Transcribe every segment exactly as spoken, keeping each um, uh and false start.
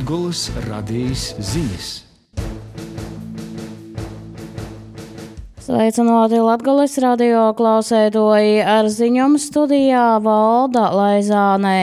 Latgoles radijas ziņas. Sveicināti Latgoles radio klausētoji, ar ziņām studijā Valda Laizānē.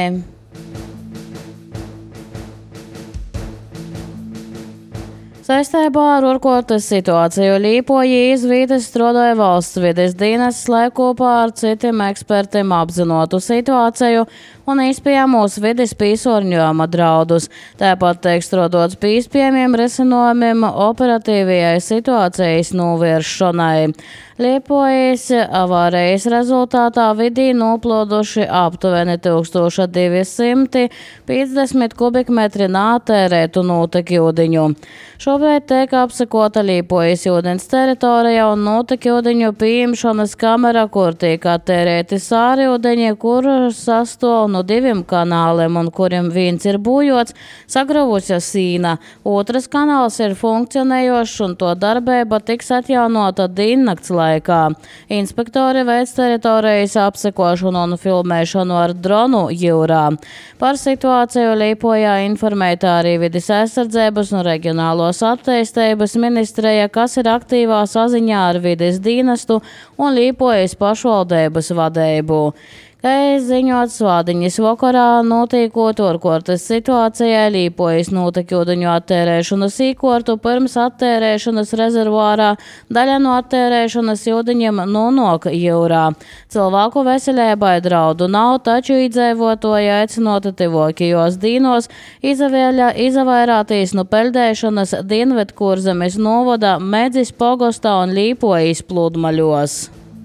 Saistībā ar ārkārtas situāciju Līpoja izvīdes strādāja valsts vides dienests, lai kopā ar citiem ekspertiem apzinotu situāciju un izpēja mūsu vides piesārņojuma draudus. Tāpat tiek strādāts pie iespējamiem risinājumiem operatīvajai situācijas novēršanai. Līpojas avārijas rezultātā vidī noplūduši aptuveni tūkstoš divi simti piecdesmit kubikmetri nātērētu notekūdeņu. Šobrīd tiek apsekota Līpojas ūdens teritorija un notekūdeņu pieņemšanas kamera, kur tiek attērēti sārūdeņi, kur sastāv no diviem kanāliem un kuriem viens ir būjots, sagravusi sīna. Otrs kanāls ir funkcionējošs un to darbība tiks atjaunota diennakts laikā. Inspektori veic teritorijas apsekošanu un filmēšanu ar dronu jūrā. Par situāciju Līpojā informēta arī vides aizsardzības un reģionālos attīstības ministreja, kas ir aktīvā saziņā ar vides dienestu un Līpojas pašvaldības vadību. Kā ziņots Vādiņas vakarā notiekot ārkārtas situācijai Līpojas notekūdeņu attērēšanas īkortu pirms attērēšanas rezervuārā daļa no attērēšanas ūdeņiem nonāk jūrā. Cilvēku veselībai draudu nav, taču iedzīvotāji aicinoti tuvākajos dīnos izavairāties no peldēšanas Dienvidkurzemes novada Medzis pogostā un Līpojas pludmaļos.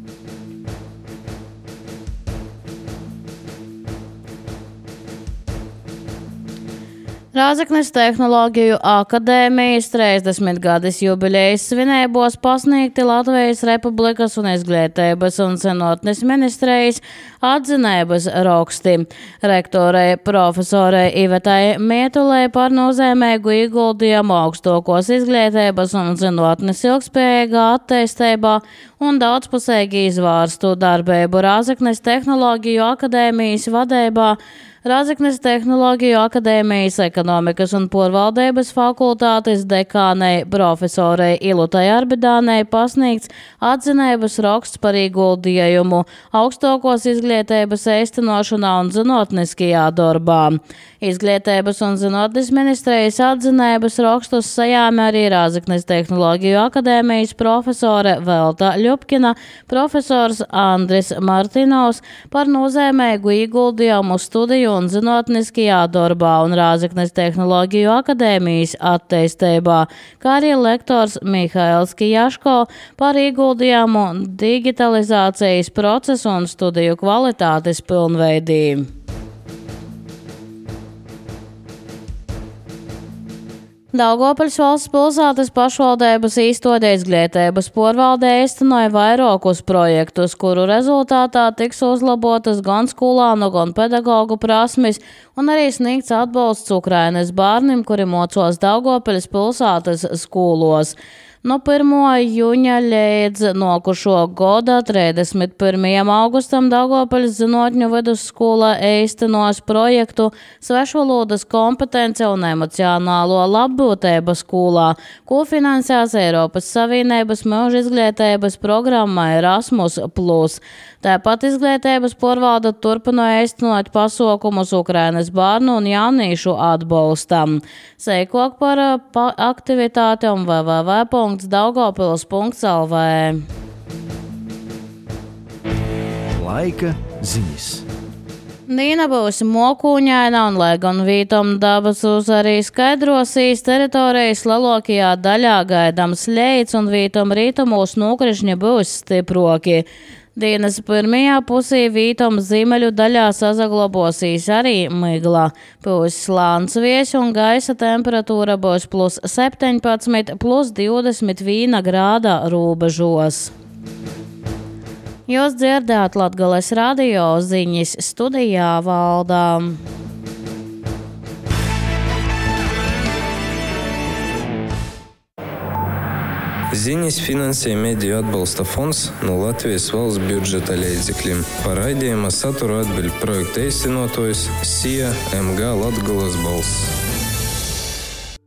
Rāzaknes Tehnoloģiju akadēmijas trīsdesmit gadus jubilejas svinībos pasniegti Latvijas Republikas un izglītības un zinātnes ministrijas atzinības raksti. Rektorei profesorei Ivetai Mietulei par nozīmīgu ieguldījumu augstākos izglītības un zinātnes ilgspējīgā attīstībā un daudzpusīgi izvērstu darbību Rāzaknes Tehnoloģiju akadēmijas vadībā. Rāzaknes Tehnoloģiju akadēmijas ekonomikas un porvaldības fakultātes dekānei profesorei Ilutai Arbidānei pasniegts atzinības raksts par ieguldījumu augstākos izglītības īstenošanā un zinātniskajā darbā. Izglītības un zinātnes ministrijas atzinības rakstus sajāma arī Rāzaknes Tehnoloģiju akadēmijas profesore Velta Ļupkina, profesors Andris Martinovs par nozīmīgu ieguldījumu studiju un zinātniskajā darbā un Rāzaknes Tehnoloģiju akadēmijas attīstībā, kā arī lektors Mihails Kijaško par ieguldījumu digitalizācijas procesu un studiju kvalitātes pilnveidī. Daugavpils valsts pilsētas pašvaldības īstode izglītības porvaldē īstenoja vairākus projektus, kuru rezultātā tiks uzlabotas gan skolānu, gan pedagogu prasmes un arī sniegts atbalsts Ukrainas bērniem, kuri mocos Daugavpils pilsētas skolos. No pirmā jūņa līdz nokušo gada trīsdesmit pirmajam augustam Daugavpils zinātņu vidusskola īstenos projektu Svešvalodas kompetence un emocionālo labbūtību skolā, ko finansēs Eiropas Savienības mūža izglītības programma Erasmus plus. Tāpat izglītības porvalde turpināja īstenot pasaukumus Ukrainas bērnu un jauniešu atbalstam. Seikok par pa aktivitātēm w w w punkts daugavpils punkts l v. Laika ziņas. Dīna būs mokūņaina un, lai gan vītom dabasūs arī skaidrosīs, teritorijas lielākajā daļā gaidams lejts un vītom rītumos nokrišņi būs stiproki. Dienas pirmajā pusī vītom ziemeļu daļā sazaglabosīs arī migla. Būs slāns vies un gaisa temperatūra būs plus septiņpadsmit, plus divdesmit viena grāda robežos. Jūs dzirdēt Latgoles radio ziņas, studijā Valdā. Ziņas finansē Mediju atbalsta fonds no Latvijas valsts budžeta līdzekļiem. Par raidījuma saturu atbild projekta īstenotājs S I A M G Latgoles balss.